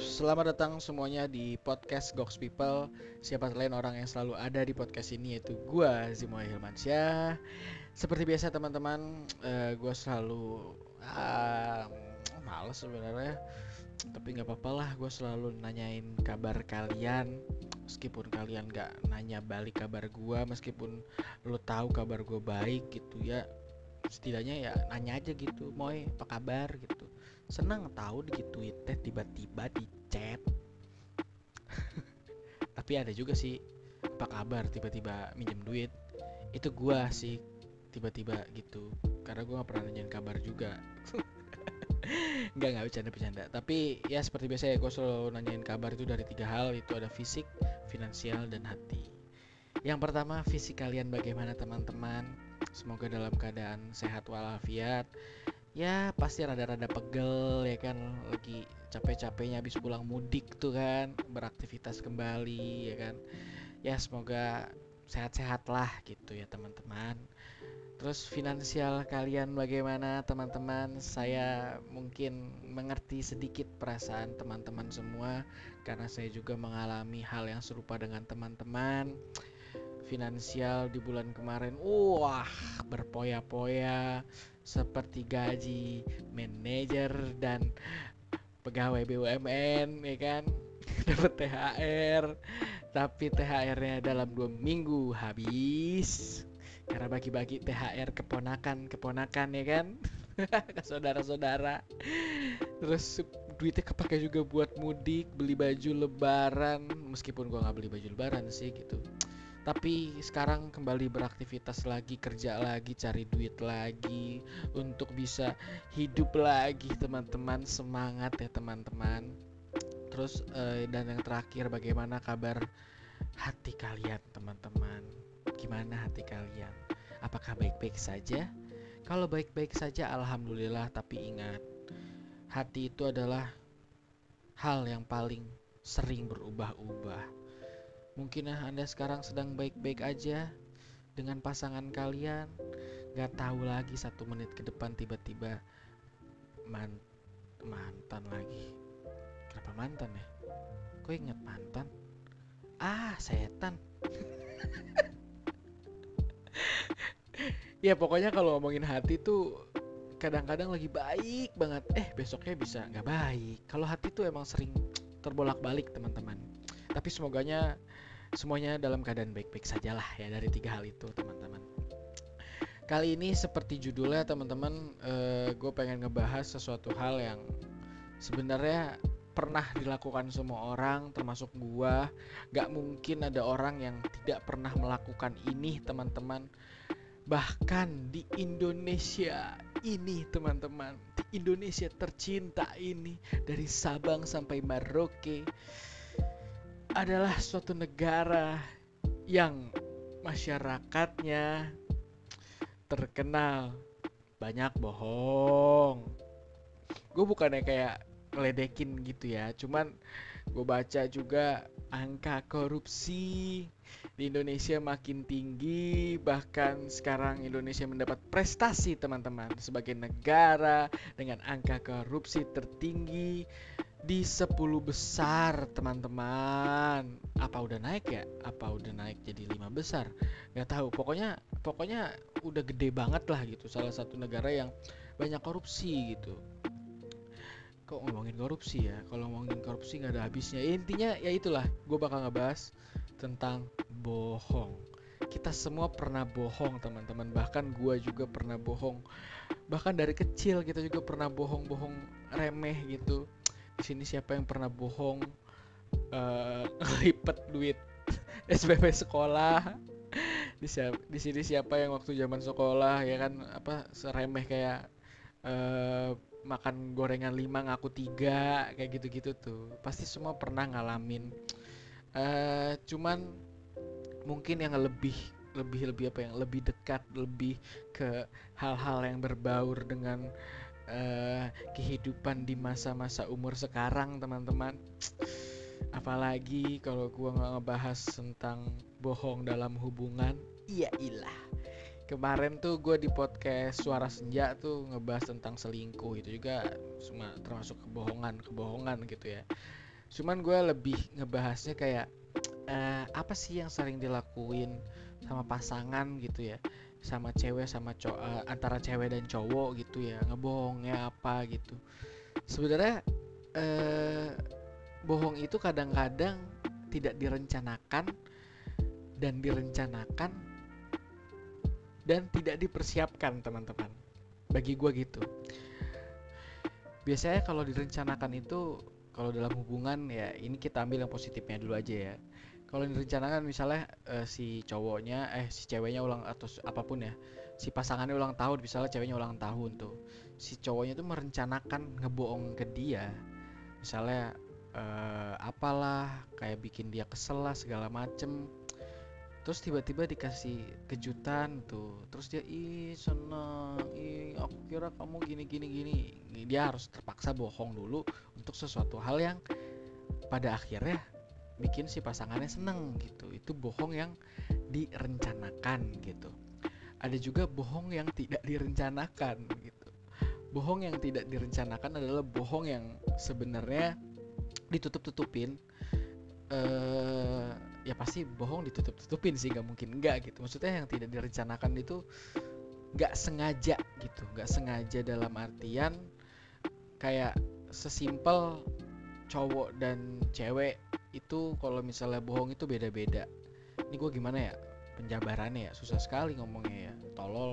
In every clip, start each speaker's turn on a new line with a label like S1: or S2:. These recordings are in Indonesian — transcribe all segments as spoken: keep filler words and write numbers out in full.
S1: selamat datang semuanya di podcast Gox People. Siapa selain orang yang selalu ada di podcast ini yaitu gua Zimoy Hilmansyah. Seperti biasa teman-teman, eh, gua selalu ah, males sebenarnya, tapi nggak apa-apa lah. Gua selalu nanyain kabar kalian, meskipun kalian nggak nanya balik kabar gua, meskipun lo tahu kabar gua baik gitu ya. Setidaknya ya nanya aja gitu, Moy apa kabar gitu. Senang tahu digituin teh tiba-tiba di chat. Tapi ada juga sih, apa kabar tiba-tiba minjem duit. Itu gua sih tiba-tiba gitu, karena gua nggak pernah nanyain kabar juga. nggak nggak bercanda-bercanda, tapi ya seperti biasa ya, gua selalu nanyain kabar itu dari tiga hal, itu ada fisik, finansial, dan hati. Yang pertama, fisik kalian bagaimana teman-teman? Semoga dalam keadaan sehat walafiat. Ya pasti rada-rada pegel ya kan, lagi capek-capeknya habis pulang mudik tuh kan, beraktivitas kembali ya kan. Ya semoga sehat-sehat lah gitu ya teman-teman. Terus finansial kalian bagaimana teman-teman? Saya mungkin mengerti sedikit perasaan teman-teman semua, karena saya juga mengalami hal yang serupa dengan teman-teman. Finansial di bulan kemarin, wah, berpoya-poya seperti gaji manajer dan pegawai B U M N ya kan. Dapat T H R, tapi T H R-nya dalam dua minggu habis karena bagi-bagi T H R keponakan-keponakan ya kan. Ke saudara-saudara. Terus duitnya kepake juga buat mudik, beli baju lebaran, meskipun gua nggak beli baju lebaran sih gitu. Tapi sekarang kembali beraktivitas lagi, kerja lagi, cari duit lagi untuk bisa hidup lagi teman-teman. Semangat ya teman-teman. Terus eh, dan yang terakhir, bagaimana kabar hati kalian teman-teman? Gimana hati kalian? Apakah baik-baik saja? Kalau baik-baik saja alhamdulillah, tapi ingat, hati itu adalah hal yang paling sering berubah-ubah. Mungkin Anda sekarang sedang baik-baik aja dengan pasangan kalian, gak tahu lagi satu menit ke depan tiba-tiba man mantan lagi. Kenapa mantan ya? Kok inget mantan? Ah, setan. Ya pokoknya kalau ngomongin hati tuh kadang-kadang lagi baik banget, eh besoknya bisa nggak baik. Kalau hati tuh emang sering terbolak-balik teman-teman. Tapi semoganya semuanya dalam keadaan baik-baik sajalah ya dari tiga hal itu teman-teman. Kali ini seperti judulnya teman-teman, eh, gue pengen ngebahas sesuatu hal yang sebenarnya pernah dilakukan semua orang termasuk gue. Gak mungkin ada orang yang tidak pernah melakukan ini teman-teman. Bahkan di Indonesia ini teman-teman, di Indonesia tercinta ini, dari Sabang sampai Merauke, adalah suatu negara yang masyarakatnya terkenal banyak bohong. Gue bukannya kayak ngeledekin gitu ya, cuman gue baca juga angka korupsi di Indonesia makin tinggi. Bahkan sekarang Indonesia mendapat prestasi teman-teman sebagai negara dengan angka korupsi tertinggi di sepuluh besar teman-teman. Apa udah naik ya? Apa udah naik jadi lima besar? Gak tahu. Pokoknya pokoknya udah gede banget lah gitu. Salah satu negara yang banyak korupsi gitu. Kok ngomongin korupsi ya? Kalau ngomongin korupsi nggak ada habisnya. Intinya ya itulah. Gue bakal ngebahas tentang bohong. Kita semua pernah bohong teman-teman. Bahkan gue juga pernah bohong. Bahkan dari kecil kita juga pernah bohong-bohong remeh gitu. Di sini siapa yang pernah bohong uh, ngelipet duit S P P sekolah? Di, di sini siapa yang waktu zaman sekolah ya kan apa seremeh kayak uh, makan gorengan lima ngaku tiga kayak gitu-gitu tuh. Pasti semua pernah ngalamin. Uh, cuman mungkin yang lebih lebih lebih apa yang lebih dekat, lebih ke hal-hal yang berbaur dengan uh, kehidupan di masa-masa umur sekarang teman-teman. Apalagi kalau gua nggak ngebahas tentang bohong dalam hubungan. Iya ilah. Kemarin tuh gue di podcast Suara Senja tuh ngebahas tentang selingkuh. Itu juga semua termasuk kebohongan kebohongan gitu ya. Cuman gue lebih ngebahasnya kayak eh, apa sih yang sering dilakuin sama pasangan gitu ya, sama cewek sama cowok, antara cewek dan cowok gitu ya, ngebohongnya apa gitu. Sebenarnya eh, bohong itu kadang-kadang tidak direncanakan dan direncanakan dan tidak dipersiapkan teman-teman. Bagi gue gitu. Biasanya kalau direncanakan itu, kalau dalam hubungan ya, ini kita ambil yang positifnya dulu aja ya. Kalau direncanakan misalnya eh, si cowoknya, eh si ceweknya ulang atau s- apapun ya, si pasangannya ulang tahun, misalnya ceweknya ulang tahun tuh, si cowoknya tuh merencanakan ngebohong ke dia, misalnya eh, apalah, kayak bikin dia kesel lah segala macem. Terus tiba-tiba dikasih kejutan tuh. Terus dia ih seneng, ih aku kira kamu gini gini gini. Dia harus terpaksa bohong dulu untuk sesuatu hal yang pada akhirnya bikin si pasangannya seneng gitu. Itu bohong yang direncanakan gitu. Ada juga bohong yang tidak direncanakan gitu. Bohong yang tidak direncanakan adalah bohong yang sebenarnya ditutup-tutupin. eh Ya pasti bohong ditutup-tutupin sih, nggak mungkin enggak gitu. Maksudnya yang tidak direncanakan itu nggak sengaja gitu, nggak sengaja dalam artian kayak sesimpel cowok dan cewek itu kalau misalnya bohong itu beda-beda. Ini gue gimana ya penjabarannya ya, susah sekali ngomongnya ya, tolol.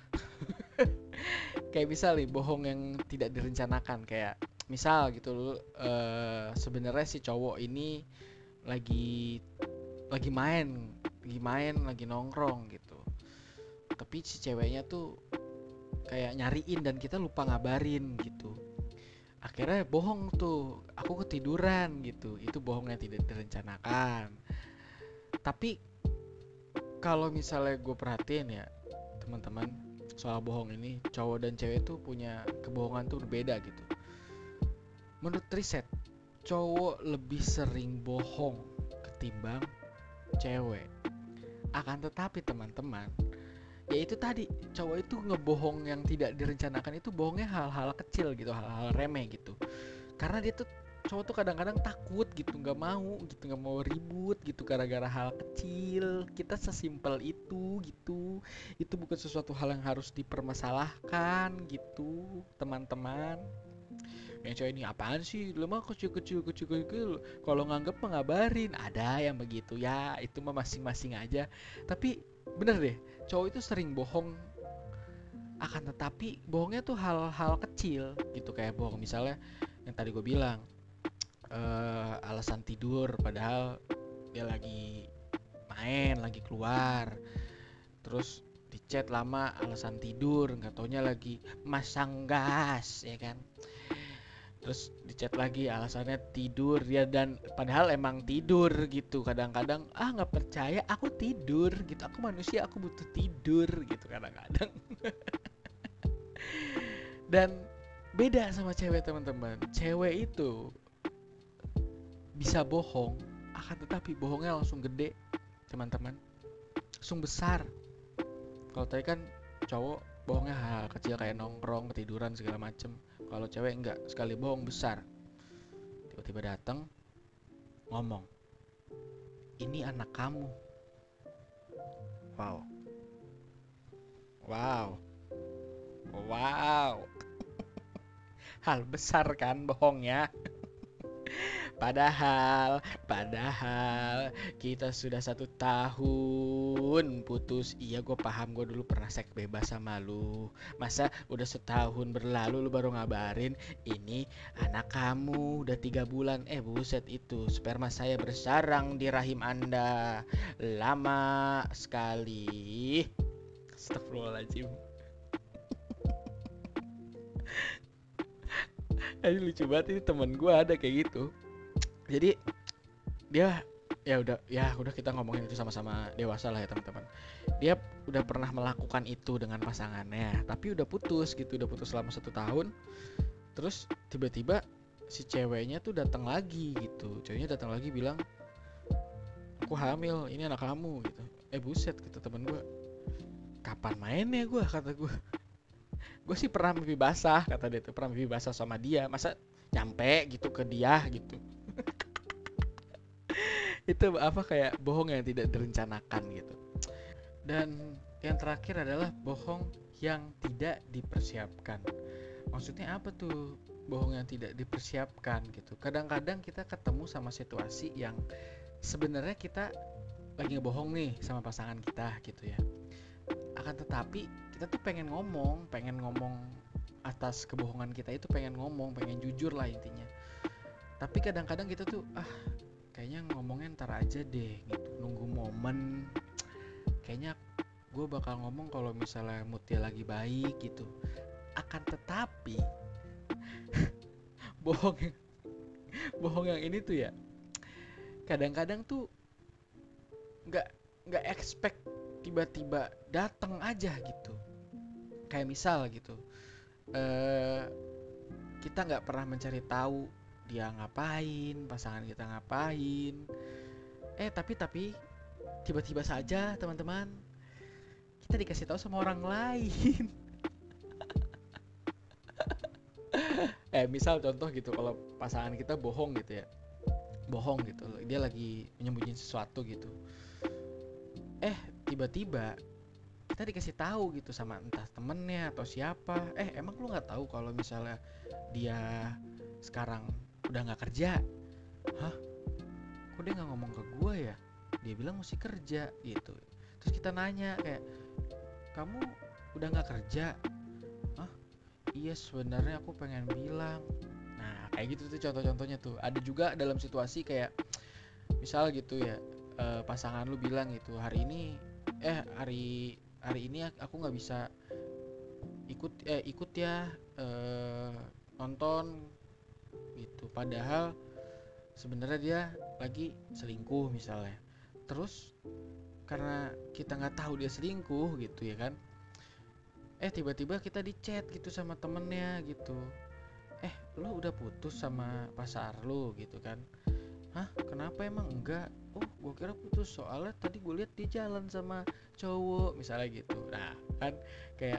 S1: Kayak misal nih bohong yang tidak direncanakan, kayak misal gitu eh sebenarnya si cowok ini lagi lagi main lagi main lagi nongkrong gitu, tapi si ceweknya tuh kayak nyariin dan kita lupa ngabarin gitu, akhirnya bohong tuh, aku ketiduran gitu. Itu bohong yang tidak direncanakan. Tapi kalau misalnya gue perhatiin ya teman-teman, soal bohong ini cowok dan cewek tuh punya kebohongan tuh berbeda gitu. Menurut riset, cowok lebih sering bohong ketimbang cewek. Akan tetapi teman-teman, ya itu tadi, cowok itu ngebohong yang tidak direncanakan itu bohongnya hal-hal kecil gitu, hal-hal remeh gitu. Karena dia tuh, cowok tuh kadang-kadang takut gitu, nggak mau gitu, nggak mau ribut gitu gara-gara hal kecil. Kita sesimpel itu gitu. Itu bukan sesuatu hal yang harus dipermasalahkan gitu teman-teman. Yang cewek ini apaan sih, lu mah kecil-kecil kecil-kecil, kalau nganggep mengabarin. Ada yang begitu ya, itu mah masing-masing aja. Tapi bener deh, cowok itu sering bohong, akan tetapi bohongnya tuh hal-hal kecil gitu, kayak bohong misalnya yang tadi gue bilang, eh, alasan tidur padahal dia lagi main, lagi keluar. Terus di chat lama alasan tidur, nggak taunya lagi masang gas ya kan. Terus di chat lagi alasannya tidur dia, dan padahal emang tidur gitu. Kadang-kadang ah nggak percaya aku tidur gitu, aku manusia, aku butuh tidur gitu kadang-kadang. Dan beda sama cewek teman-teman, cewek itu bisa bohong, akan tetapi bohongnya langsung gede teman-teman, langsung besar. Kalau tadi kan cowok bohongnya hal kecil kayak nongkrong, ketiduran segala macem. Kalau cewek enggak, sekali bohong besar. Tiba-tiba datang ngomong, ini anak kamu. Wow, wow, wow. Hal besar kan bohongnya. Padahal, padahal kita sudah satu tahun putus. Iya, gue paham, gue dulu pernah seks bebas sama lu. Masa udah setahun berlalu lu baru ngabarin ini anak kamu udah tiga bulan. Eh buset, itu sperma saya bersarang di rahim anda. Lama sekali. Astagfirullahaladzim. Ini lucu banget, ini temen gue ada kayak gitu. Jadi dia, ya udah ya udah kita ngomongin itu sama-sama dewasa lah ya teman-teman. Dia udah pernah melakukan itu dengan pasangannya, tapi udah putus gitu, udah putus selama satu tahun. Terus tiba-tiba si ceweknya tuh datang lagi gitu, ceweknya datang lagi bilang aku hamil, ini anak kamu gitu. Eh buset, gitu temen gue, kapan mainnya gue, kata gue. Gue sih pernah mimpi basah, kata dia tuh pernah mimpi basah sama dia, masa nyampe gitu ke dia gitu. Itu apa, kayak bohong yang tidak direncanakan gitu. Dan yang terakhir adalah bohong yang tidak dipersiapkan. Maksudnya apa tuh bohong yang tidak dipersiapkan gitu? Kadang-kadang kita ketemu sama situasi yang sebenarnya kita lagi ngebohong nih sama pasangan kita gitu ya. Akan tetapi kita tuh pengen ngomong, pengen ngomong atas kebohongan kita itu, pengen ngomong, pengen jujur lah intinya. Tapi kadang-kadang kita tuh ah kayaknya ngomongnya ntar aja deh gitu, nunggu momen. Kayaknya gue bakal ngomong kalau misalnya moodnya lagi baik gitu. Akan tetapi bohong bohong yang ini tuh ya kadang-kadang tuh nggak nggak expect, tiba-tiba datang aja gitu. Kayak misal gitu, eh kita nggak pernah mencari tahu dia ngapain, pasangan kita ngapain. Eh tapi tapi tiba-tiba saja teman-teman kita dikasih tahu sama orang lain. Eh misal contoh gitu, kalau pasangan kita bohong gitu ya, bohong gitu, dia lagi menyembunyiin sesuatu gitu. Eh tiba-tiba kita dikasih tahu gitu sama entah temennya atau siapa, eh emang lu nggak tahu kalau misalnya dia sekarang udah nggak kerja? Hah? Kok dia nggak ngomong ke gue ya? Dia bilang masih kerja gitu. Terus kita nanya kayak, kamu udah nggak kerja? Hah? Iya sebenarnya aku pengen bilang. Nah kayak gitu tuh contoh-contohnya tuh. Ada juga dalam situasi kayak misal gitu ya, eh, pasangan lu bilang gitu, hari ini eh hari hari ini aku nggak bisa ikut eh ikut ya, eh, nonton gitu. Padahal sebenarnya dia lagi selingkuh misalnya. Terus karena kita nggak tahu dia selingkuh gitu ya kan, eh tiba-tiba kita di chat gitu sama temennya gitu, eh lu udah putus sama pacar lu gitu kan. Hah kenapa emang? Enggak. Oh gue kira putus soalnya tadi gue lihat dia jalan sama cowok misalnya gitu. Nah kan kayak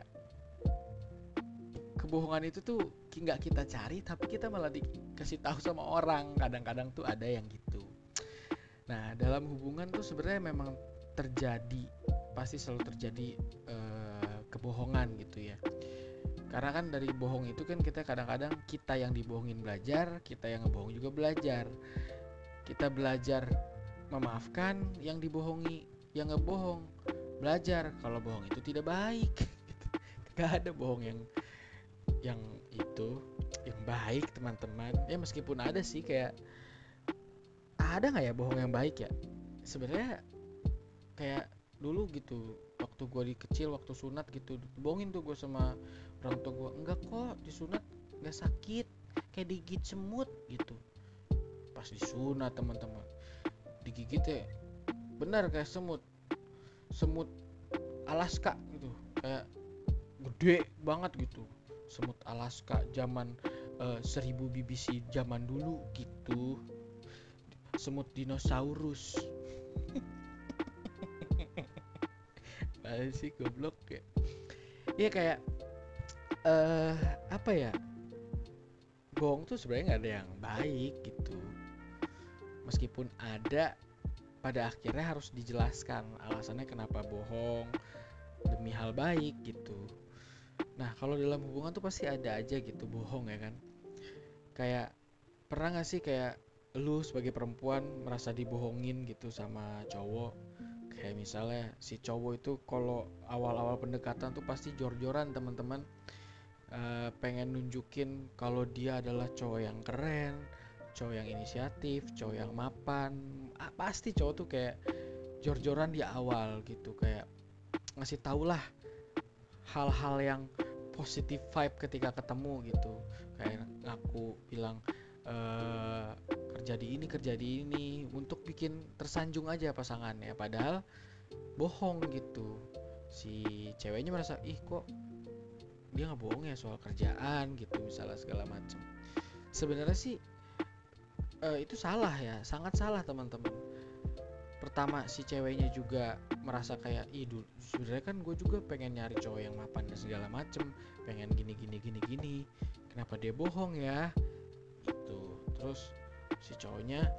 S1: kebohongan itu tuh nggak kita cari tapi kita malah dikasih tahu sama orang. Kadang-kadang tuh ada yang gitu. Nah dalam hubungan tuh sebenarnya memang terjadi, pasti selalu terjadi eh, kebohongan gitu ya. Karena kan dari bohong itu kan kita kadang-kadang kita yang dibohongin belajar, kita yang ngebohong juga belajar. Kita belajar memaafkan yang dibohongi, yang ngebohong belajar kalau bohong itu tidak baik. Gak ada bohong yang yang itu yang baik teman-teman. Ya meskipun ada sih, kayak ada nggak ya bohong yang baik ya? Sebenarnya kayak dulu gitu, waktu gue di kecil, waktu sunat gitu, bohongin tuh gue sama orang tua gue, enggak kok disunat nggak sakit, kayak digigit semut gitu. Pas disunat teman-teman, digigit ya benar kayak semut, semut Alaska gitu, kayak gede banget gitu, semut Alaska zaman uh, seribu B B C zaman dulu gitu, semut dinosaurus. Apa sih goblok ya? Iya kayak eh uh, apa ya? Bohong tuh sebenarnya nggak ada yang baik gitu. Meskipun ada, pada akhirnya harus dijelaskan alasannya kenapa bohong demi hal baik gitu. Nah kalau dalam hubungan tuh pasti ada aja gitu bohong ya kan. Kayak pernah gak sih kayak lu sebagai perempuan merasa dibohongin gitu sama cowok? Kayak misalnya si cowok itu kalau awal-awal pendekatan tuh pasti jor-joran teman-teman, uh, pengen nunjukin kalau dia adalah cowok yang keren, cowok yang inisiatif, cowok yang mapan. Ah, pasti cowok tuh kayak jor-joran di awal gitu, kayak ngasih tau lah hal-hal yang positif vibe ketika ketemu gitu. Kayak ngaku bilang Uh, kerja di ini kerja di ini untuk bikin tersanjung aja pasangannya, padahal bohong gitu. Si ceweknya merasa ih kok dia nggak bohong ya soal kerjaan gitu misalnya segala macam. Sebenarnya sih uh, itu salah ya, sangat salah teman-teman. Pertama si ceweknya juga merasa kayak ih dulu sebenarnya kan gue juga pengen nyari cowok yang mapan dan segala macem, pengen gini gini gini gini, kenapa dia bohong ya gitu. Terus si cowoknya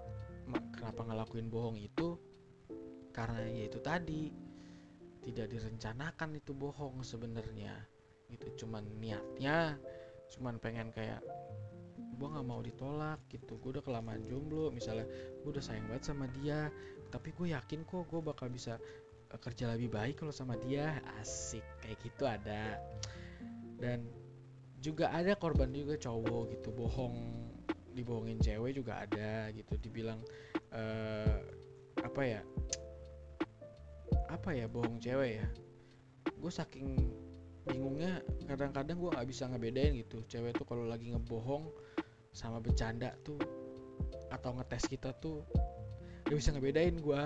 S1: kenapa ngelakuin bohong itu karena ya itu tadi tidak direncanakan itu bohong sebenarnya gitu, cuman niatnya cuman pengen kayak gue nggak mau ditolak gitu, gue udah kelamaan jomblo misalnya, gue udah sayang banget sama dia tapi gue yakin kok gue bakal bisa uh, kerja lebih baik kalau sama dia, asik kayak gitu ada. Dan juga ada korban juga cowok gitu bohong, dibohongin cewek juga ada gitu, dibilang uh, apa ya apa ya bohong cewek ya, gue saking bingungnya kadang-kadang gue nggak bisa ngebedain gitu cewek tuh kalau lagi ngebohong sama bercanda tuh atau ngetes kita tuh gak bisa ngebedain gue.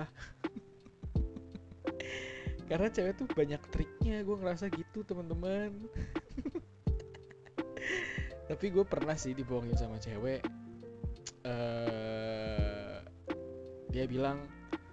S1: Karena cewek tuh banyak triknya, gue ngerasa gitu teman-teman. Tapi gue pernah sih dibohongin sama cewek. uh, Dia bilang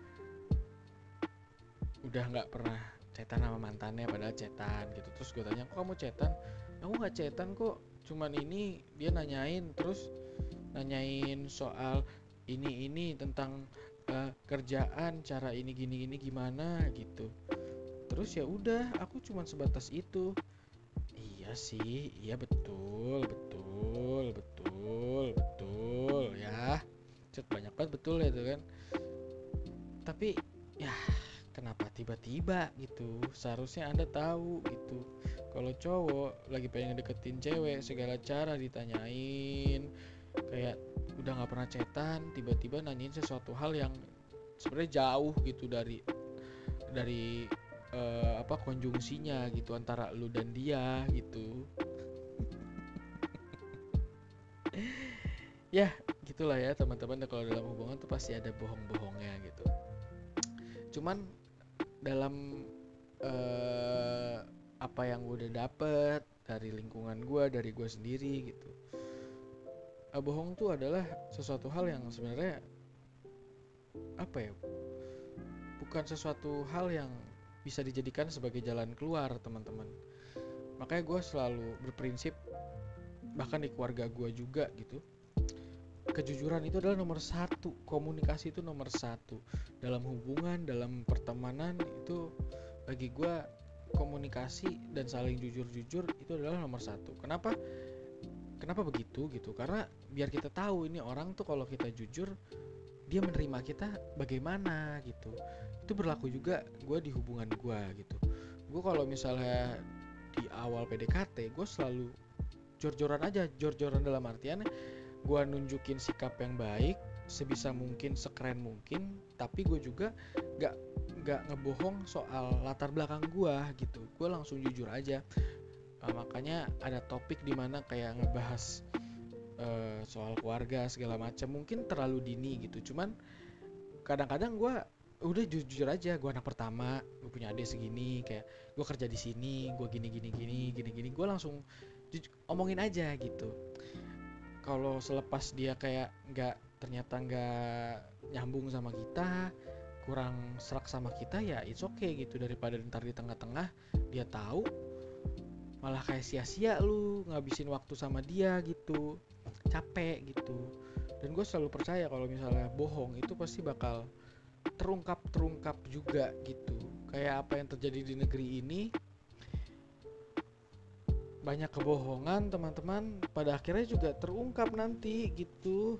S1: udah nggak pernah chatan sama mantannya padahal chatan gitu. Terus gue tanya, kok kamu chatan? Aku nggak chatan kok, cuman ini dia nanyain, terus nanyain soal ini ini tentang uh, kerjaan, cara ini gini gini gimana gitu. Terus ya udah, aku cuman sebatas itu. Iya sih, iya betul, betul, betul, betul ya. Cet banyak banget betul ya tuh kan. Tapi ya kenapa tiba-tiba gitu? Seharusnya Anda tahu gitu. Kalau cowok lagi pengen deketin cewek, segala cara ditanyain. Kayak udah nggak pernah chatan, tiba-tiba nanyain sesuatu hal yang sebenarnya jauh gitu dari dari uh, apa konjungsinya gitu antara lu dan dia gitu. Ya gitulah ya teman-teman, kalau dalam hubungan tuh pasti ada bohong-bohongnya gitu. Cuman dalam uh, apa yang gue udah dapet dari lingkungan gue, dari gue sendiri gitu, uh, bohong tuh adalah sesuatu hal yang sebenarnya apa ya, bukan sesuatu hal yang bisa dijadikan sebagai jalan keluar teman-teman. Makanya gue selalu berprinsip, bahkan di keluarga gue juga gitu, kejujuran itu adalah nomor satu, komunikasi itu nomor satu dalam hubungan, dalam pertemanan. Itu bagi gue komunikasi dan saling jujur-jujur itu adalah nomor satu. Kenapa? Kenapa begitu gitu? Karena biar kita tahu ini orang tuh kalau kita jujur dia menerima kita bagaimana gitu. Itu berlaku juga gue di hubungan gue gitu. Gue kalau misalnya di awal P D K T gue selalu jor-joran aja, jor-joran dalam artian gue nunjukin sikap yang baik sebisa mungkin, sekeren mungkin, tapi gue juga gak, gak ngebohong soal latar belakang gue gitu. Gue langsung jujur aja. Uh, makanya ada topik dimana kayak ngebahas uh, soal keluarga segala macam mungkin terlalu dini gitu. Cuman kadang-kadang gue udah jujur aja, gue anak pertama, gue punya adik segini, kayak gue kerja di sini, gue gini gini gini gini gini, gue langsung jujur, omongin aja gitu. Kalau selepas dia kayak nggak, ternyata nggak nyambung sama kita, kurang serak sama kita, ya it's okay gitu, daripada ntar di tengah-tengah dia tahu malah kayak sia-sia lu ngabisin waktu sama dia gitu, capek gitu. Dan gue selalu percaya kalau misalnya bohong itu pasti bakal terungkap-terungkap juga gitu. Kayak apa yang terjadi di negeri ini, banyak kebohongan teman-teman, pada akhirnya juga terungkap nanti gitu.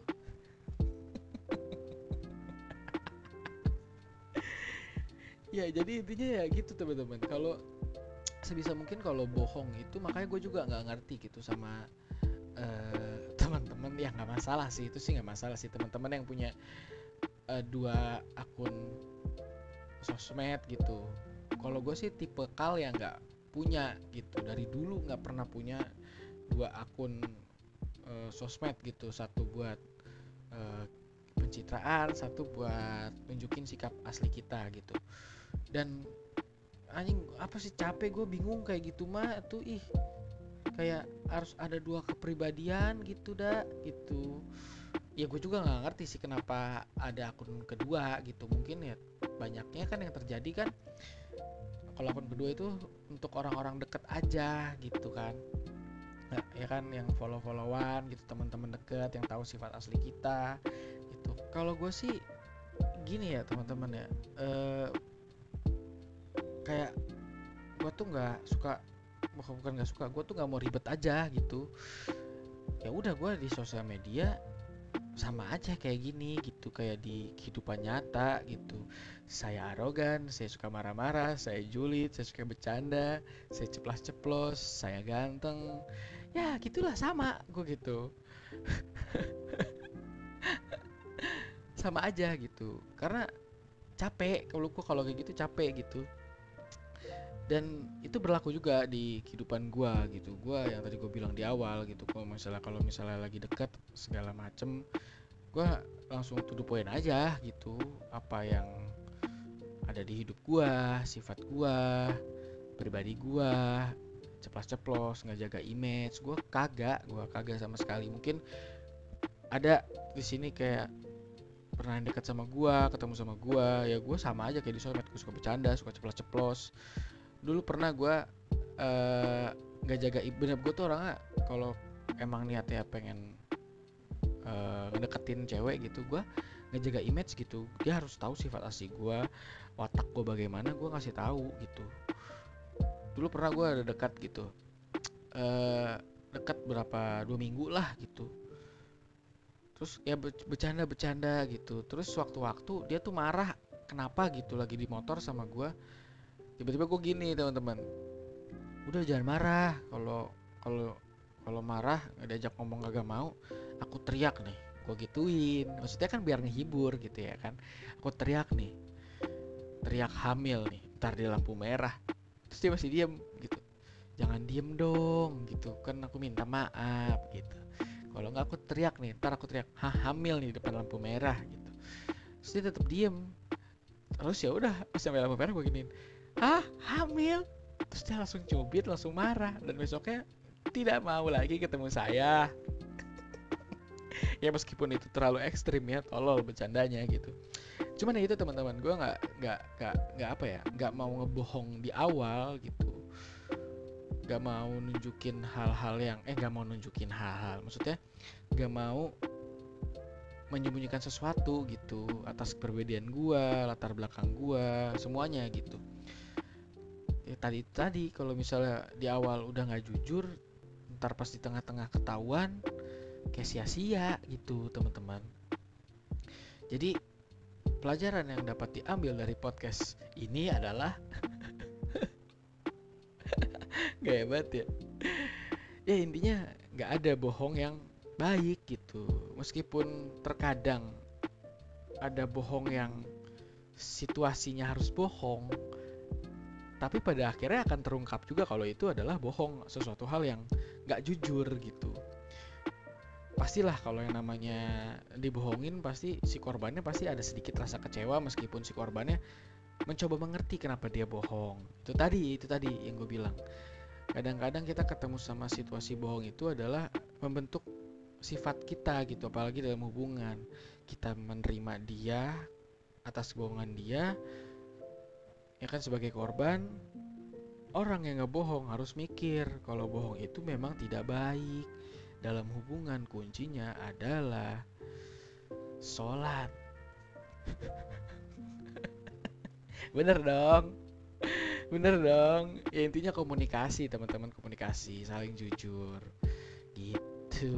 S1: Ya jadi intinya ya gitu teman-teman, kalau sebisa mungkin kalau bohong itu, makanya gue juga nggak ngerti gitu sama uh, teman-teman. Ya nggak masalah sih, itu sih nggak masalah sih teman-teman yang punya uh, dua akun sosmed gitu. Kalau gue sih tipe kal yang nggak punya gitu, dari dulu nggak pernah punya dua akun uh, sosmed gitu, satu buat uh, pencitraan, satu buat nunjukin sikap asli kita gitu. Dan anjing apa sih, capek gue, bingung kayak gitu mah tuh, ih kayak harus ada dua kepribadian gitu dah gitu. Ya gue juga nggak ngerti sih kenapa ada akun kedua gitu, mungkin ya banyaknya kan yang terjadi kan kalau akun kedua itu untuk orang-orang deket aja gitu kan. Nah, ya kan yang follow-followan gitu, teman-teman deket yang tahu sifat asli kita gitu. kalau gue sih gini ya teman-teman ya, eh, kayak gue tuh nggak suka, bukan bukan nggak suka, gue tuh nggak mau ribet aja gitu. Ya udah, gue di sosial media sama aja kayak gini gitu, kayak di kehidupan nyata gitu. Saya arogan, saya suka marah-marah, saya julid, saya suka bercanda, saya ceplas-ceplos, saya ganteng. Ya gitulah, sama gue gitu. Sama aja gitu. Karena capek, kalau gue kalau kayak gitu capek gitu. Dan itu berlaku juga di kehidupan gua gitu. Gua yang tadi gue bilang di awal gitu, kalau misalnya kalau misalnya lagi deket segala macem, gua langsung to the point aja gitu. Apa yang ada di hidup gua, sifat gua, pribadi gua, ceplas-ceplos, nggak jaga image. Gua kagak, gua kagak sama sekali. Mungkin ada di sini kayak pernah deket sama gua, ketemu sama gua, ya gua sama aja kayak di sosmed. Gua suka bercanda, suka ceplos-ceplos. Dulu pernah gue eh, nggak uh, jaga, bener gue tuh orangnya kalau emang niatnya pengen uh, ngedeketin cewek gitu, gue nggak jaga image gitu. Dia harus tahu sifat asli gue, watak gue bagaimana, gue ngasih tahu gitu. Dulu pernah gue ada dekat gitu, uh, dekat berapa dua minggu lah gitu. Terus ya bercanda-bercanda gitu. Terus waktu-waktu dia tuh marah, kenapa gitu, lagi di motor sama gue. Tiba-tiba gue gini teman-teman, udah jangan marah, kalau kalau kalau marah nggak diajak ngomong kagak mau, aku teriak nih, gue gituin. Maksudnya kan biar ngehibur gitu ya kan. Aku teriak nih, teriak hamil nih, ntar di lampu merah. Terus dia masih diem gitu, jangan diem dong gitu kan, aku minta maaf gitu. Kalau nggak aku teriak nih, ntar aku teriak hah hamil nih depan lampu merah gitu. Terus dia tetap diem. Terus ya udah, pas sampai lampu merah gue giniin, hah hamil. Terus dia langsung cubit, langsung marah, dan besoknya tidak mau lagi ketemu saya. Ya meskipun itu terlalu ekstrim ya, tolol bercandanya gitu. Cuman ya itu teman-teman, gue nggak nggak nggak nggak apa ya, nggak mau ngebohong di awal gitu. Nggak mau nunjukin hal-hal yang eh nggak mau nunjukin hal-hal. Maksudnya nggak mau menyembunyikan sesuatu gitu atas perbedaan gue, latar belakang gue, semuanya gitu. Ya, tadi tadi kalau misalnya di awal udah nggak jujur, ntar pas di tengah-tengah ketahuan, kayak sia-sia gitu teman-teman. Jadi pelajaran yang dapat diambil dari podcast ini adalah gak hebat ya. Ya intinya nggak ada bohong yang baik gitu. Meskipun terkadang ada bohong yang situasinya harus bohong, tapi pada akhirnya akan terungkap juga kalau itu adalah bohong, sesuatu hal yang nggak jujur gitu. Pastilah kalau yang namanya dibohongin, pasti si korbannya pasti ada sedikit rasa kecewa, meskipun si korbannya mencoba mengerti kenapa dia bohong. Itu tadi, itu tadi yang gue bilang. Kadang-kadang kita ketemu sama situasi bohong itu adalah membentuk sifat kita gitu, apalagi dalam hubungan. Kita menerima dia atas bohongan dia, ya kan, sebagai korban. Orang yang ngebohong harus mikir kalau bohong itu memang tidak baik. Dalam hubungan kuncinya adalah sholat. Bener dong, bener dong. Ya intinya komunikasi teman-teman, komunikasi, saling jujur gitu.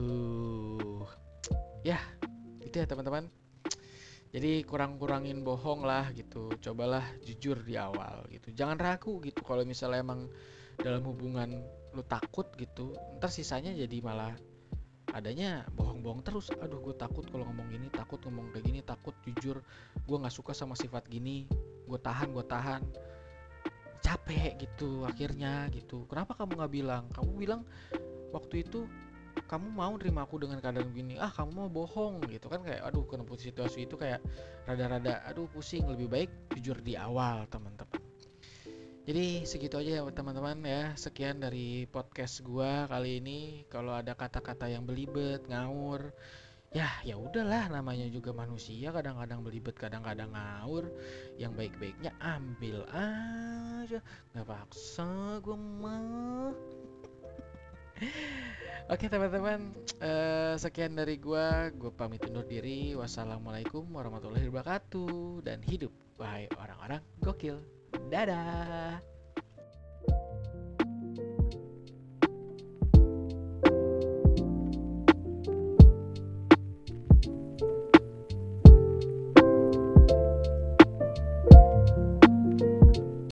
S1: Ya itu ya teman-teman. Jadi kurang-kurangin bohong lah gitu. Cobalah jujur di awal gitu. Jangan ragu gitu. Kalau misalnya emang dalam hubungan lu takut gitu, ntar sisanya jadi malah adanya bohong-bohong terus. Aduh gue takut kalau ngomong gini, takut ngomong kayak gini, takut jujur, gue gak suka sama sifat gini, gue tahan, gue tahan. Capek gitu akhirnya gitu. Kenapa kamu gak bilang? Kamu bilang waktu itu kamu mau nerima aku dengan keadaan begini, ah kamu mau bohong gitu kan. Kayak aduh, kenapa situasi itu kayak rada-rada aduh pusing. Lebih baik jujur di awal teman-teman. Jadi segitu aja ya teman-teman ya. Sekian dari podcast gua kali ini. Kalau ada kata-kata yang belibet, ngawur, ya ya udahlah, namanya juga manusia, kadang-kadang belibet, kadang-kadang ngawur. Yang baik-baiknya ambil aja, nggak paksa gua mah. Oke teman-teman, eh, sekian dari gua. Gua pamit undur diri. Wassalamualaikum warahmatullahi wabarakatuh. Dan hidup, wahai orang-orang gokil. Dadah.